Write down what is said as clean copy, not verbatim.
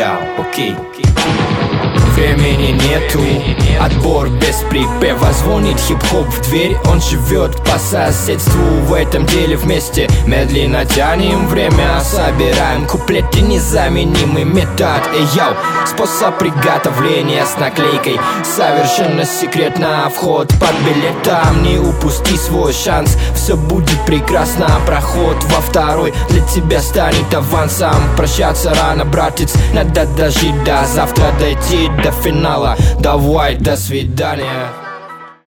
я, окей. Времени нету, отбор без припева. Звонит хип-хоп в дверь, он живет по соседству. В этом деле вместе медленно тянем время, собираем куплеты, незаменимый метод. Йоу, способ приготовления с наклейкой совершенно секретно. Вход под билетом, не упусти свой шанс. Все будет прекрасно, проход во второй для тебя станет авансом. Прощаться рано, братец, надо дожить до завтра, дойти до финала. Давай, до свидания.